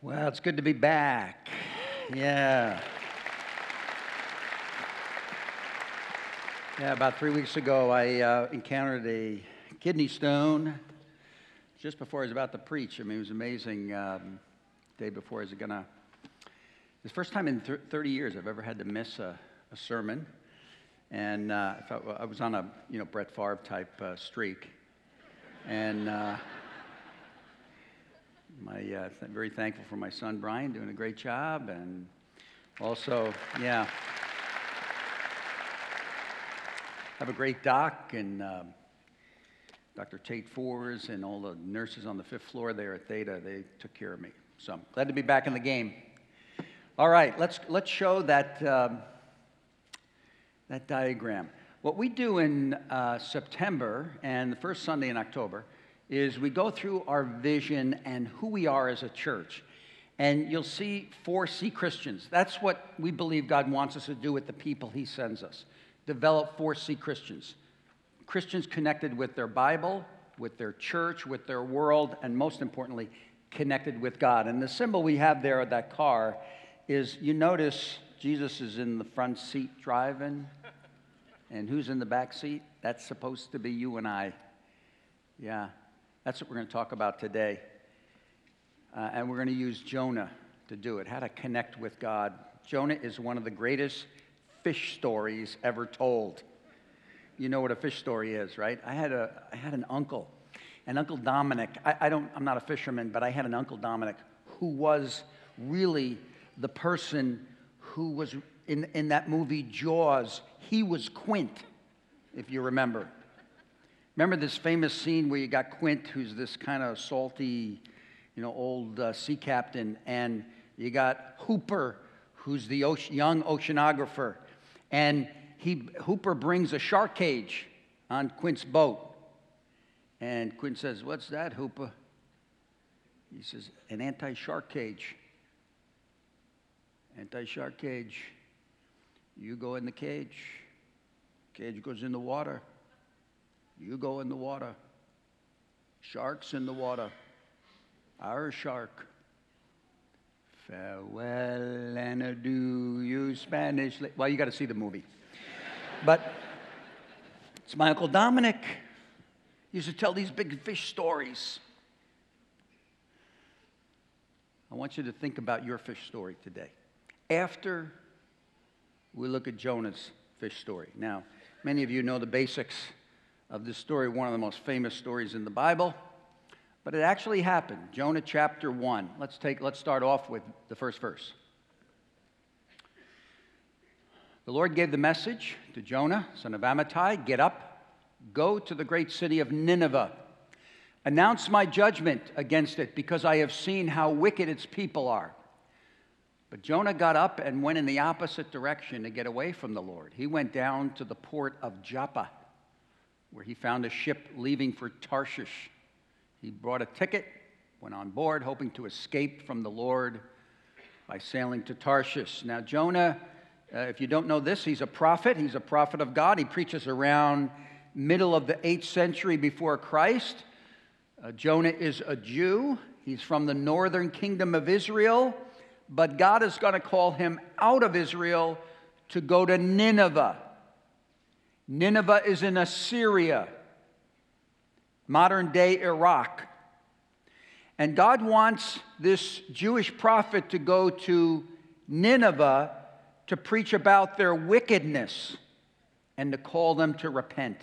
Well, it's good to be back. Yeah. About 3 weeks ago, I encountered a kidney stone just before I was about to preach. I mean, it was amazing. Day before I was going to... It's the first time in 30 years I've ever had to miss a sermon. And I felt I was on a, Brett Favre type streak. And... very thankful for my son Brian doing a great job, and also, have a great doc and Dr. Tate Fors and all the nurses on the 5th floor there at Theta. They took care of me, so I'm glad to be back in the game. All right, let's show that that diagram. What we do in September and the first Sunday in October is we go through our vision and who we are as a church. And you'll see 4C Christians. That's what we believe God wants us to do with the people he sends us. Develop 4C Christians. Christians connected with their Bible, with their church, with their world, and most importantly, connected with God. And the symbol we have there of that car is, you notice Jesus is in the front seat driving. And who's in the back seat? That's supposed to be you and I. Yeah. That's what we're going to talk about today. And we're going to use Jonah to do it, how to connect with God. Jonah is one of the greatest fish stories ever told. You know what a fish story is, right? I had an uncle, and Uncle Dominic, I'm not a fisherman, but I had an Uncle Dominic who was really the person who was in that movie Jaws. He was Quint, if you remember. Remember this famous scene where you got Quint, who's this kind of salty, old sea captain, and you got Hooper, who's the young oceanographer, and Hooper brings a shark cage on Quint's boat, and Quint says, "What's that, Hooper?" He says, "An anti-shark cage. Anti-shark cage. You go in the cage. Cage goes in the water. You go in the water. Sharks in the water. Our shark. Farewell and adieu, you Spanish." Well, you got to see the movie. But it's my Uncle Dominic. He used to tell these big fish stories. I want you to think about your fish story today. After we look at Jonah's fish story. Now, many of you know the basics of this story, one of the most famous stories in the Bible, but it actually happened. Jonah chapter 1. Let's start off with the first verse. The Lord gave the message to Jonah, son of Amittai, "Get up, go to the great city of Nineveh. Announce my judgment against it, because I have seen how wicked its people are." But Jonah got up and went in the opposite direction to get away from the Lord. He went down to the port of Joppa, where he found a ship leaving for Tarshish. He bought a ticket, went on board, hoping to escape from the Lord by sailing to Tarshish. Now, Jonah, if you don't know this, he's a prophet. He's a prophet of God. He preaches around middle of the 8th century before Christ. Jonah is a Jew. He's from the northern kingdom of Israel, but God is going to call him out of Israel to go to Nineveh. Nineveh is in Assyria, modern-day Iraq. And God wants this Jewish prophet to go to Nineveh to preach about their wickedness and to call them to repent.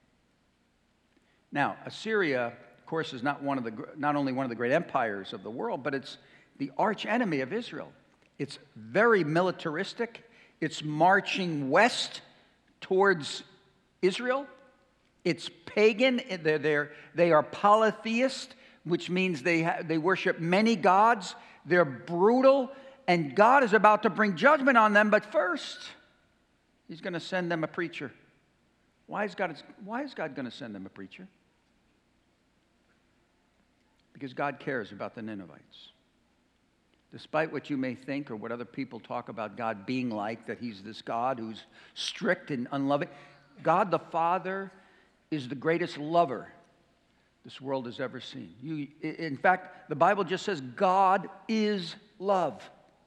Now, Assyria, of course, is not only one of the great empires of the world, but it's the arch enemy of Israel. It's very militaristic. It's marching west towards Israel. It's pagan. They are polytheist, which means they worship many gods. They're brutal, and God is about to bring judgment on them. But first, he's going to send them a preacher. Why is God going to send them a preacher? Because God cares about the Ninevites. Despite what you may think or what other people talk about God being like, that he's this God who's strict and unloving, God the Father is the greatest lover this world has ever seen. In fact, the Bible just says God is love.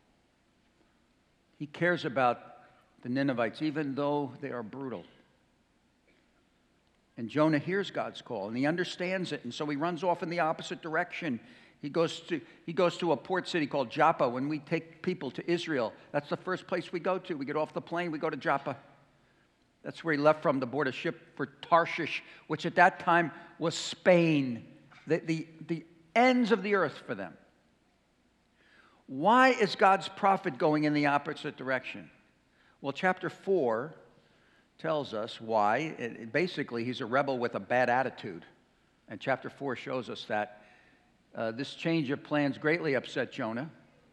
He cares about the Ninevites, even though they are brutal. And Jonah hears God's call, and he understands it, and so he runs off in the opposite direction. He goes to a port city called Joppa. When we take people to Israel, that's the first place we go to. We get off the plane, we go to Joppa. That's where he left from to board a ship for Tarshish, which at that time was Spain, the ends of the earth for them. Why is God's prophet going in the opposite direction? Well, chapter 4 tells us why. Basically, he's a rebel with a bad attitude. And chapter 4 shows us that this change of plans greatly upset Jonah.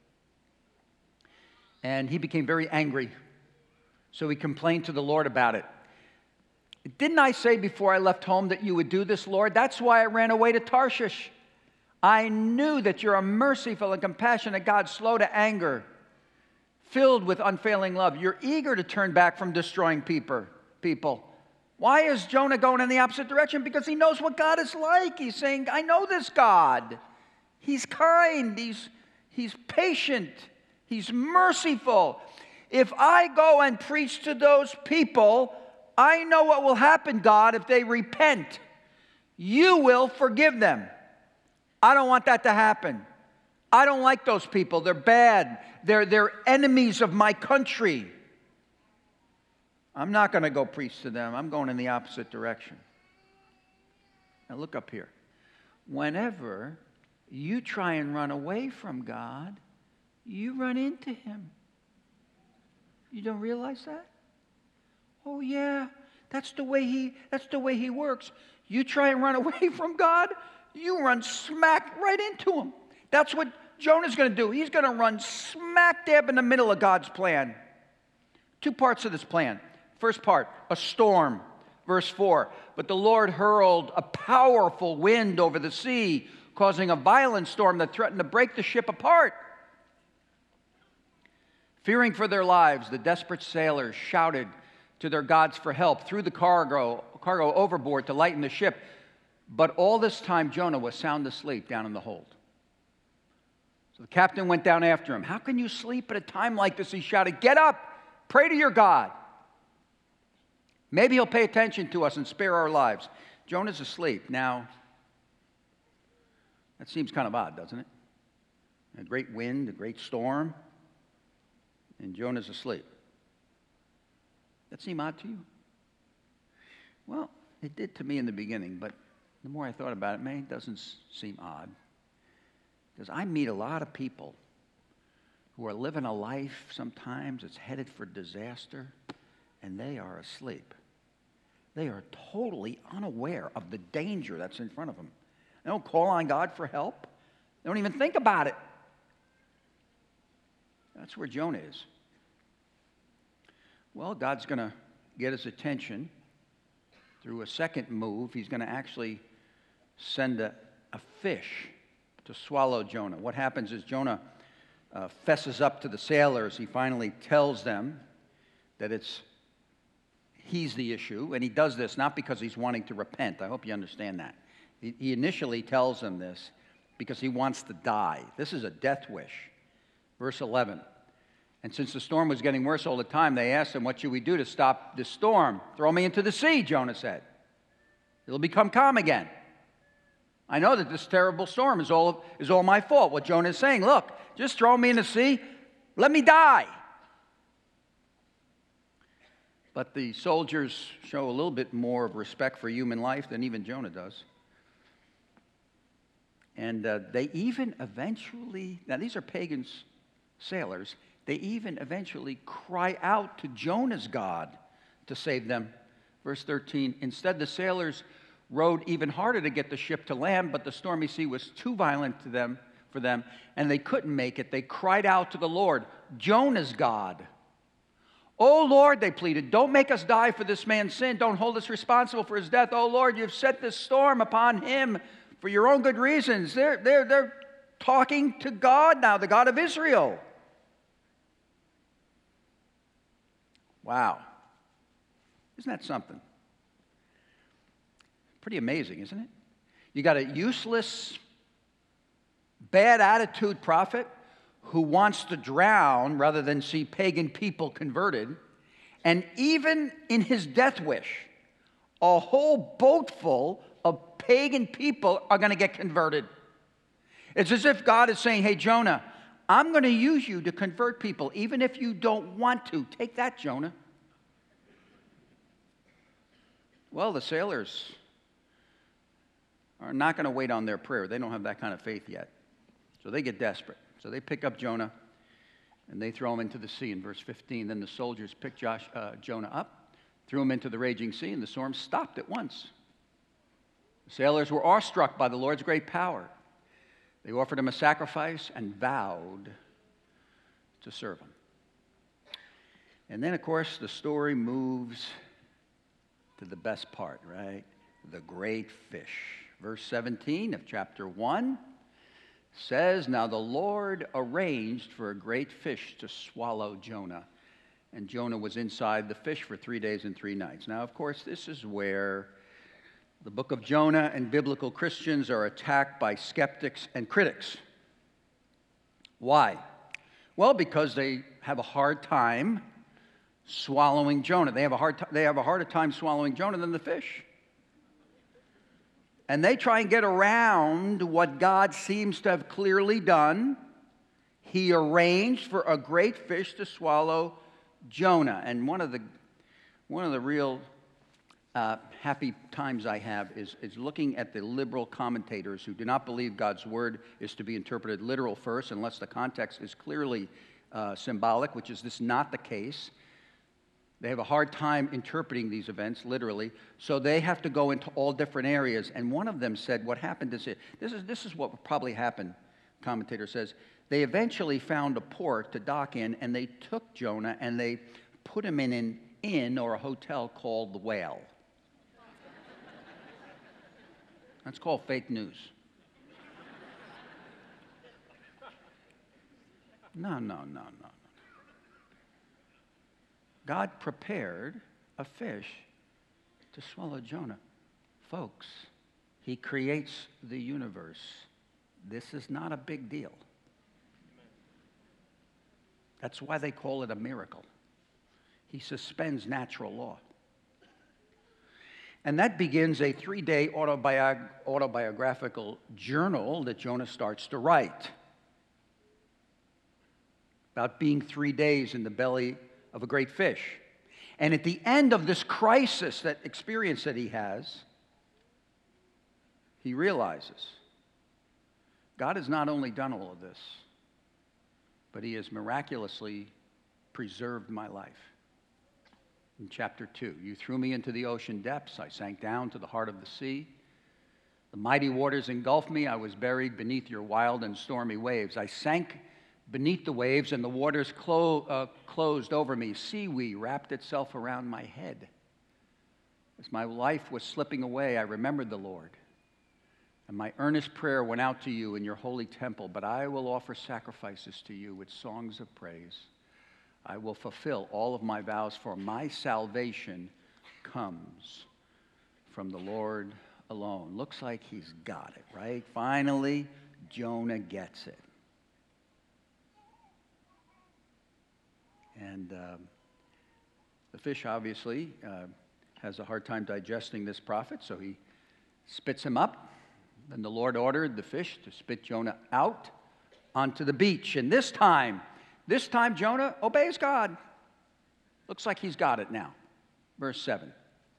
And he became very angry. So he complained to the Lord about it. Didn't I say before I left home that you would do this, Lord? That's why I ran away to Tarshish. I knew that you're a merciful and compassionate God, slow to anger, filled with unfailing love. You're eager to turn back from destroying people. Why is Jonah going in the opposite direction? Because he knows what God is like. He's saying, I know this God. He's kind. He's patient. He's merciful. If I go and preach to those people, I know what will happen, God, if they repent. You will forgive them. I don't want that to happen. I don't like those people. They're bad. They're enemies of my country. I'm not going to go preach to them. I'm going in the opposite direction. Now look up here. Whenever you try and run away from God, you run into him. You don't realize that? Oh yeah, that's the way he works. You try and run away from God, you run smack right into him. That's what Jonah's going to do. He's going to run smack dab in the middle of God's plan. Two parts of this plan. First part, a storm. Verse 4, but the Lord hurled a powerful wind over the sea, causing a violent storm that threatened to break the ship apart. Fearing for their lives, the desperate sailors shouted to their gods for help, threw the cargo overboard to lighten the ship. But all this time, Jonah was sound asleep down in the hold. So the captain went down after him. How can you sleep at a time like this? He shouted, get up, pray to your God. Maybe he'll pay attention to us and spare our lives. Jonah's asleep. Now, that seems kind of odd, doesn't it? A great wind, a great storm, and Jonah's asleep. That seem odd to you? Well, it did to me in the beginning, but the more I thought about it, it doesn't seem odd. Because I meet a lot of people who are living a life sometimes that's headed for disaster, and they are asleep. They are totally unaware of the danger that's in front of them. They don't call on God for help. They don't even think about it. That's where Jonah is. Well, God's going to get his attention through a second move. He's going to actually send a fish to swallow Jonah. What happens is Jonah fesses up to the sailors. He finally tells them that he's the issue, and he does this not because he's wanting to repent. I hope you understand that. He initially tells them this because he wants to die. This is a death wish. Verse 11. And since the storm was getting worse all the time, they asked him, what should we do to stop this storm? Throw me into the sea, Jonah said. It'll become calm again. I know that this terrible storm is all my fault. What Jonah is saying, look, just throw me in the sea. Let me die. But the soldiers show a little bit more of respect for human life than even Jonah does. And they even eventually, now these are pagan sailors, they even eventually cry out to Jonah's God to save them. Verse 13, instead the sailors rowed even harder to get the ship to land, but the stormy sea was too violent for them, and they couldn't make it. They cried out to the Lord, Jonah's God. Oh Lord, they pleaded, don't make us die for this man's sin. Don't hold us responsible for his death. Oh Lord, you've set this storm upon him for your own good reasons. They're talking to God now, the God of Israel. Wow. Isn't that something? Pretty amazing, isn't it? You got a useless, bad attitude prophet who wants to drown rather than see pagan people converted. And even in his death wish, a whole boat full of pagan people are going to get converted. It's as if God is saying, hey, Jonah, I'm going to use you to convert people, even if you don't want to. Take that, Jonah. Well, the sailors are not going to wait on their prayer. They don't have that kind of faith yet. So they get desperate. So they pick up Jonah, and they throw him into the sea in verse 15. Then the soldiers picked Jonah up, threw him into the raging sea, and the storm stopped at once. The sailors were awestruck by the Lord's great power. They offered him a sacrifice and vowed to serve him. And then, of course, the story moves to the best part, right? The great fish. Verse 17 of chapter 1 says, now the Lord arranged for a great fish to swallow Jonah. And Jonah was inside the fish for 3 days and 3 nights. Now, of course, this is where the book of Jonah and biblical Christians are attacked by skeptics and critics. Why? Well, because they have a hard time swallowing Jonah. They have a harder time swallowing Jonah than the fish. And they try and get around what God seems to have clearly done. He arranged for a great fish to swallow Jonah. And one of the real happy times I have is looking at the liberal commentators who do not believe God's word is to be interpreted literal first unless the context is clearly symbolic, which is this not the case. They have a hard time interpreting these events literally, so they have to go into all different areas. And one of them said, what happened is this is what probably happened, commentator says. They eventually found a port to dock in, and they took Jonah and they put him in an inn or a hotel called the Whale. That's called fake news. No. God prepared a fish to swallow Jonah. Folks, he creates the universe. This is not a big deal. That's why they call it a miracle. He suspends natural law. And that begins a 3-day autobiographical journal that Jonah starts to write about being 3 days in the belly of a great fish. And at the end of this crisis, that experience that he has, he realizes God has not only done all of this, but he has miraculously preserved my life. In chapter 2, you threw me into the ocean depths. I sank down to the heart of the sea. The mighty waters engulfed me. I was buried beneath your wild and stormy waves. I sank beneath the waves, and the waters closed over me. Seaweed wrapped itself around my head. As my life was slipping away, I remembered the Lord. And my earnest prayer went out to you in your holy temple, but I will offer sacrifices to you with songs of praise. I will fulfill all of my vows, for my salvation comes from the Lord alone. Looks like he's got it, right? Finally, Jonah gets it. And the fish obviously has a hard time digesting this prophet, so he spits him up. Then the Lord ordered the fish to spit Jonah out onto the beach. And this time Jonah obeys God. Looks like he's got it now. Verse 7.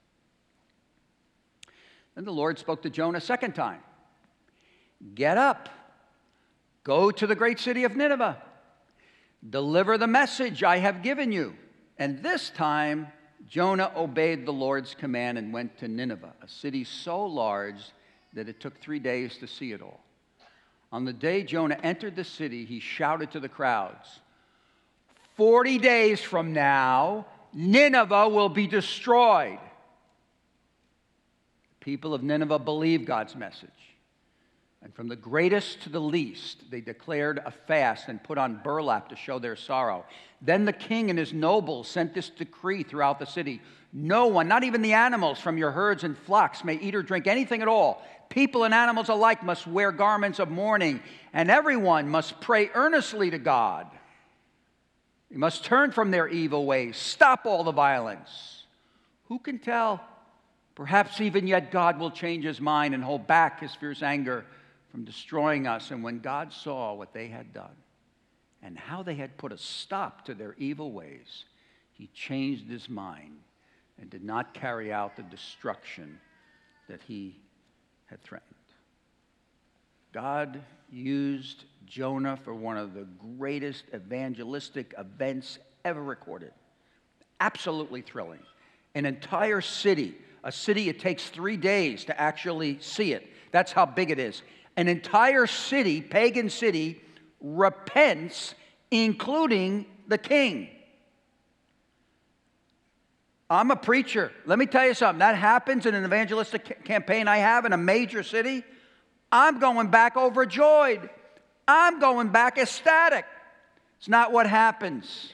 Then the Lord spoke to Jonah a second time. Get up, go to the great city of Nineveh. Deliver the message I have given you. And this time, Jonah obeyed the Lord's command and went to Nineveh, a city so large that it took 3 days to see it all. On the day Jonah entered the city, he shouted to the crowds, 40 days from now, Nineveh will be destroyed. The people of Nineveh believed God's message. And from the greatest to the least, they declared a fast and put on burlap to show their sorrow. Then the king and his nobles sent this decree throughout the city: no one, not even the animals from your herds and flocks, may eat or drink anything at all. People and animals alike must wear garments of mourning, and everyone must pray earnestly to God. They must turn from their evil ways, stop all the violence. Who can tell? Perhaps even yet God will change his mind and hold back his fierce anger from destroying us. And when God saw what they had done and how they had put a stop to their evil ways, he changed his mind and did not carry out the destruction that he had threatened. God used Jonah for one of the greatest evangelistic events ever recorded. Absolutely thrilling. An entire city, a city it takes 3 days to actually see it. That's how big it is. An entire city, pagan city, repents, including the king. I'm a preacher. Let me tell you something. That happens in an evangelistic campaign I have in a major city. I'm going back overjoyed. I'm going back ecstatic. It's not what happens.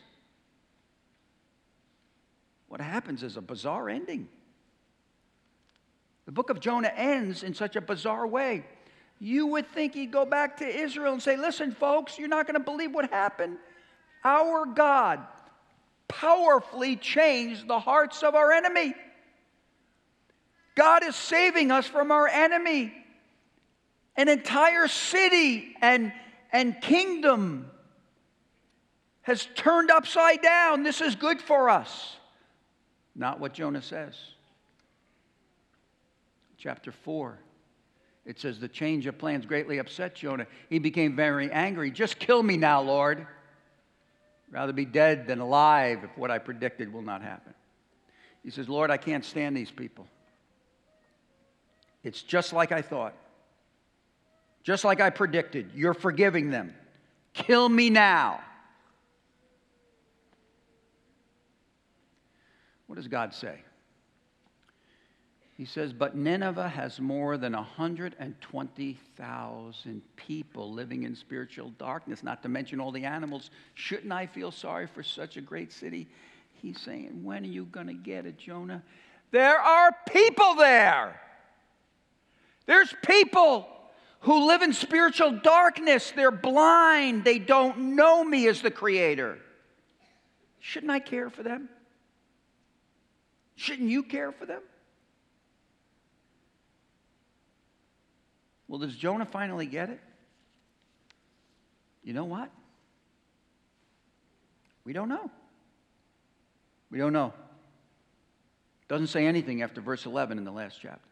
What happens is a bizarre ending. The book of Jonah ends in such a bizarre way. You would think he'd go back to Israel and say, listen, folks, you're not going to believe what happened. Our God powerfully changed the hearts of our enemy. God is saving us from our enemy. An entire city and kingdom has turned upside down. This is good for us. Not what Jonah says. Chapter 4. It says, the change of plans greatly upset Jonah. He became very angry. Just kill me now, Lord. Rather be dead than alive if what I predicted will not happen. He says, Lord, I can't stand these people. It's just like I thought. Just like I predicted. You're forgiving them. Kill me now. What does God say? He says, but Nineveh has more than 120,000 people living in spiritual darkness, not to mention all the animals. Shouldn't I feel sorry for such a great city? He's saying, when are you going to get it, Jonah? There are people there. There's people who live in spiritual darkness. They're blind. They don't know me as the Creator. Shouldn't I care for them? Shouldn't you care for them? Well, does Jonah finally get it? You know what? We don't know. We don't know. Doesn't say anything after verse 11 in the last chapter.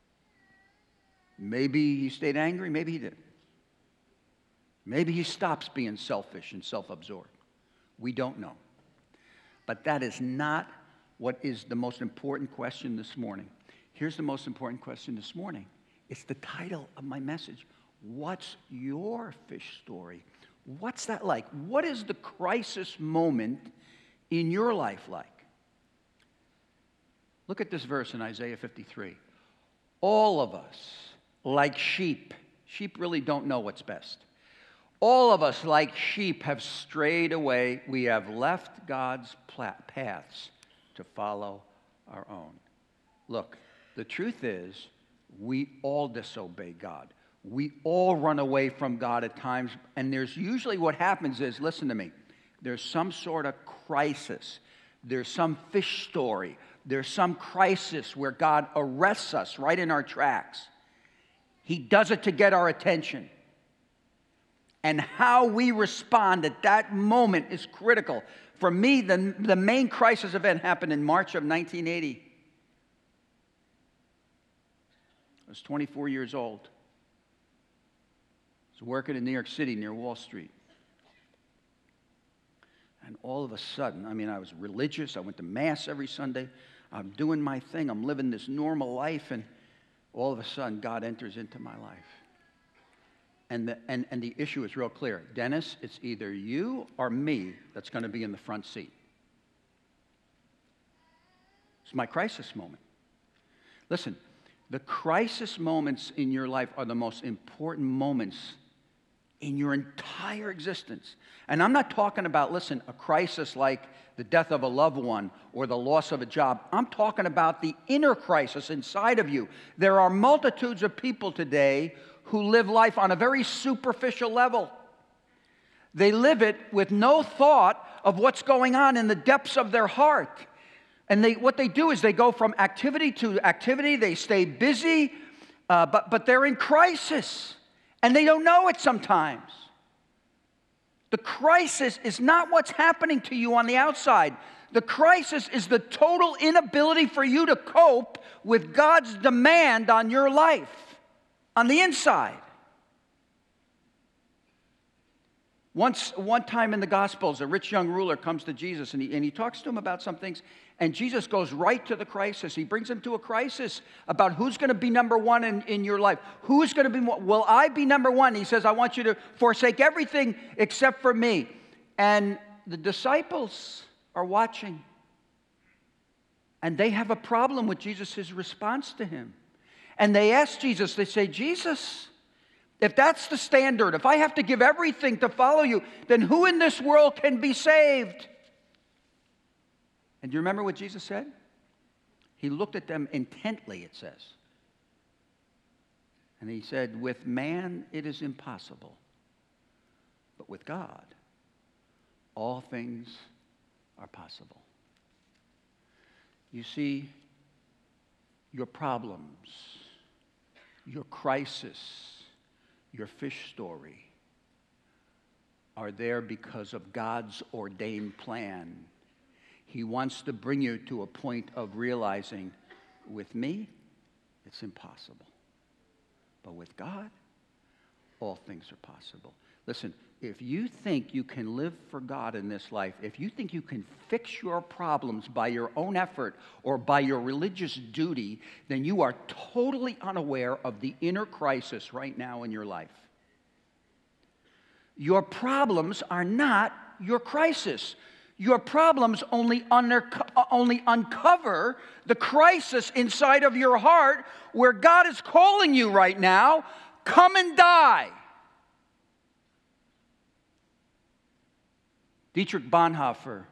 Maybe he stayed angry. Maybe he didn't. Maybe he stops being selfish and self-absorbed. We don't know. But that is not what is the most important question this morning. Here's the most important question this morning. It's the title of my message. What's your fish story? What's that like? What is the crisis moment in your life like? Look at this verse in Isaiah 53. All of us, like sheep really don't know what's best. All of us, like sheep, have strayed away. We have left God's paths to follow our own. Look, the truth is, we all disobey God. We all run away from God at times. And there's usually what happens is, listen to me, there's some sort of crisis. There's some fish story. There's some crisis where God arrests us right in our tracks. He does it to get our attention. And how we respond at that moment is critical. For me, the main crisis event happened in March of 1980. I was 24 years old. I was working in New York City near Wall Street. And all of a sudden, I was religious. I went to Mass every Sunday. I'm doing my thing. I'm living this normal life. And all of a sudden, God enters into my life. And the issue is real clear. Dennis, it's either you or me that's going to be in the front seat. It's my crisis moment. Listen. The crisis moments in your life are the most important moments in your entire existence. And I'm not talking about, listen, a crisis like the death of a loved one or the loss of a job. I'm talking about the inner crisis inside of you. There are multitudes of people today who live life on a very superficial level. They live it with no thought of what's going on in the depths of their heart. And what they do is they go from activity to activity. They stay busy, but they're in crisis. And they don't know it sometimes. The crisis is not what's happening to you on the outside. The crisis is the total inability for you to cope with God's demand on your life on the inside. One time in the Gospels, a rich young ruler comes to Jesus and he talks to him about some things, and Jesus goes right to the crisis. He brings him to a crisis about who's going to be number one in your life. Who's going to be, will I be number one? He says, I want you to forsake everything except for me. And the disciples are watching, and they have a problem with Jesus' response to him. And they ask Jesus, they say, Jesus, if that's the standard, if I have to give everything to follow you, then who in this world can be saved? And do you remember what Jesus said? He looked at them intently, it says. And he said, with man it is impossible, but with God all things are possible. You see, your problems, your crisis, your fish story are there because of God's ordained plan. He wants to bring you to a point of realizing, with me, it's impossible. But with God, all things are possible. Listen, if you think you can live for God in this life, if you think you can fix your problems by your own effort or by your religious duty, then you are totally unaware of the inner crisis right now in your life. Your problems are not your crisis. Your problems only uncover the crisis inside of your heart where God is calling you right now, come and die. Dietrich Bonhoeffer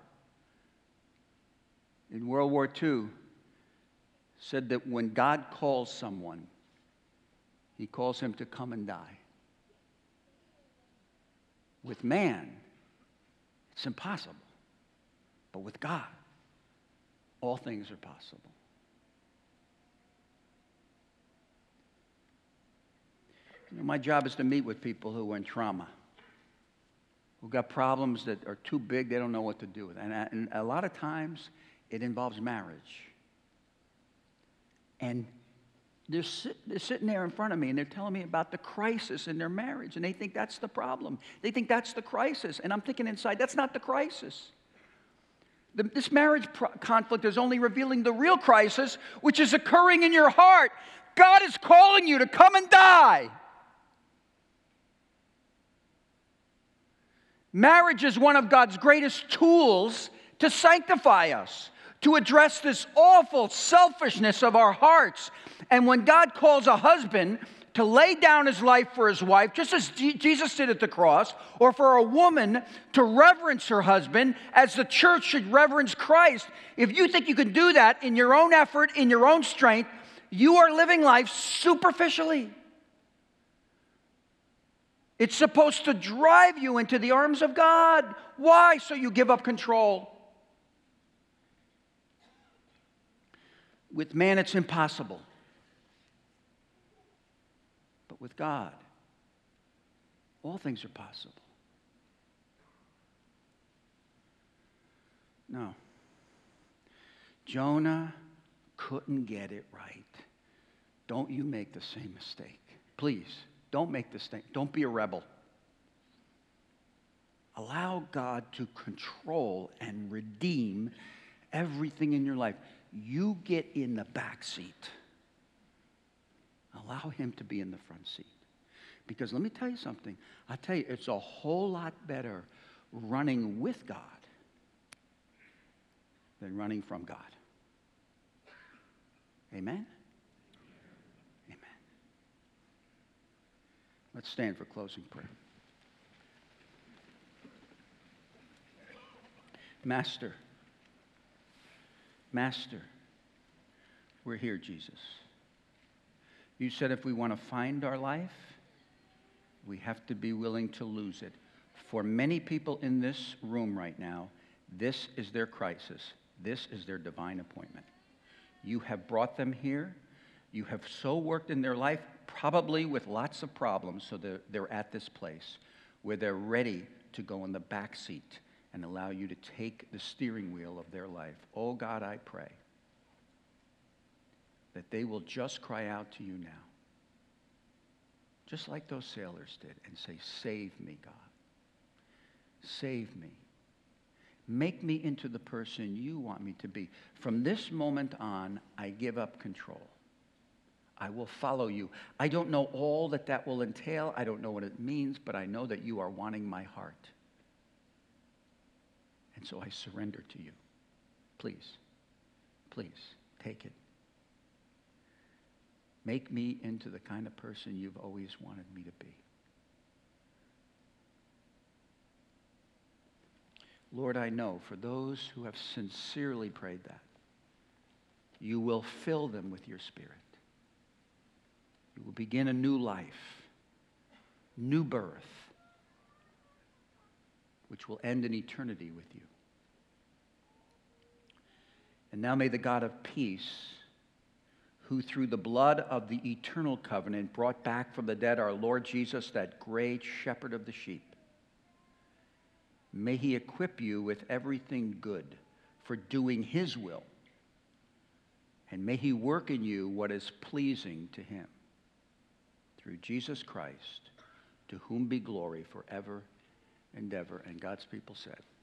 in World War II said that when God calls someone, he calls him to come and die. With man, it's impossible. But with God, all things are possible. You know, my job is to meet with people who are in trauma, who've got problems that are too big, they don't know what to do with. And a lot of times, it involves marriage. And they're sitting there in front of me, and they're telling me about the crisis in their marriage, and they think that's the problem. They think that's the crisis. And I'm thinking inside, that's not the crisis. This marriage conflict is only revealing the real crisis, which is occurring in your heart. God is calling you to come and die. Marriage is one of God's greatest tools to sanctify us, to address this awful selfishness of our hearts. And when God calls a husband to lay down his life for his wife, just as Jesus did at the cross, or for a woman to reverence her husband as the church should reverence Christ, if you think you can do that in your own effort, in your own strength, you are living life superficially. It's supposed to drive you into the arms of God. Why? So you give up control. With man, it's impossible. But with God, all things are possible. No. Jonah couldn't get it right. Don't you make the same mistake. Please, don't make this thing. Don't be a rebel. Allow God to control and redeem everything in your life. You get in the back seat. Allow him to be in the front seat. Because let me tell you something. I tell you, it's a whole lot better running with God than running from God. Amen? Let's stand for closing prayer. Master, we're here, Jesus. You said if we want to find our life, we have to be willing to lose it. For many people in this room right now, this is their crisis. This is their divine appointment. You have brought them here. You have so worked in their life, probably with lots of problems, so they're at this place where they're ready to go in the back seat and allow you to take the steering wheel of their life. Oh God, I pray that they will just cry out to you now, just like those sailors did, and say, save me, God. Save me. Make me into the person you want me to be. From this moment on, I give up control. I will follow you. I don't know all that will entail. I don't know what it means, but I know that you are wanting my heart. And so I surrender to you. Please, take it. Make me into the kind of person you've always wanted me to be. Lord, I know for those who have sincerely prayed that, you will fill them with your Spirit. You will begin a new life, new birth, which will end in eternity with you. And now may the God of peace, who through the blood of the eternal covenant brought back from the dead our Lord Jesus, that great shepherd of the sheep, may he equip you with everything good for doing his will, and may he work in you what is pleasing to him. Through Jesus Christ, to whom be glory forever and ever. And God's people said,